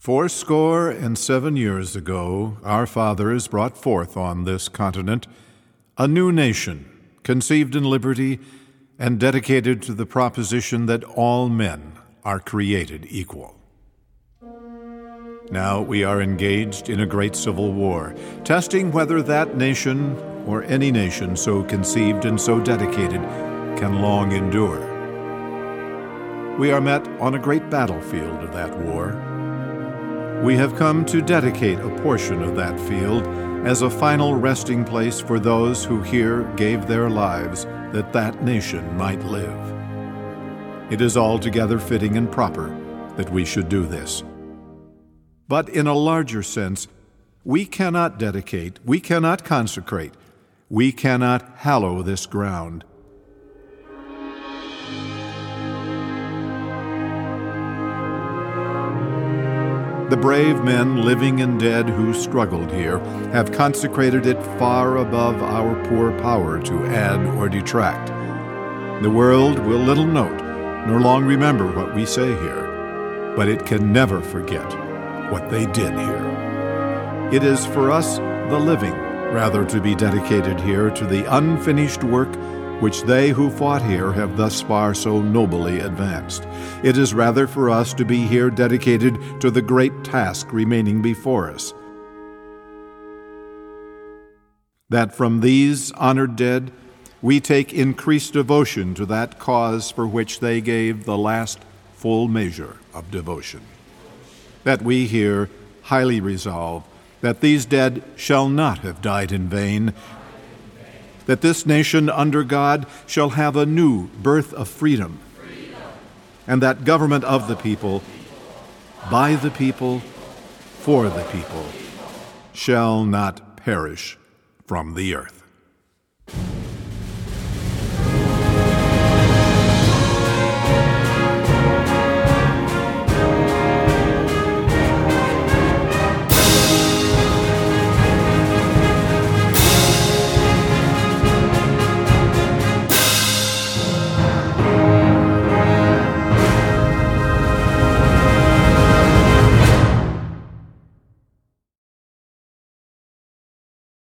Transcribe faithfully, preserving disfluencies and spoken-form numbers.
Fourscore and seven years ago, our fathers brought forth on this continent a new nation, conceived in liberty and dedicated to the proposition that all men are created equal. Now we are engaged in a great civil war, testing whether that nation, or any nation so conceived and so dedicated, can long endure. We are met on a great battlefield of that war. We have come to dedicate a portion of that field as a final resting place for those who here gave their lives that that nation might live. It is altogether fitting and proper that we should do this. But in a larger sense, we cannot dedicate, we cannot consecrate, we cannot hallow this ground. The brave men, living and dead, who struggled here have consecrated it far above our poor power to add or detract. The world will little note nor long remember what we say here, but it can never forget what they did here. It is for us, the living, rather to be dedicated here to the unfinished work which they who fought here have thus far so nobly advanced. It is rather for us to be here dedicated to the great task remaining before us, that from these honored dead we take increased devotion to that cause for which they gave the last full measure of devotion. That we here highly resolve that these dead shall not have died in vain, that this nation under God shall have a new birth of freedom, freedom, and that government of the people, by the people, for the people, shall not perish from the earth.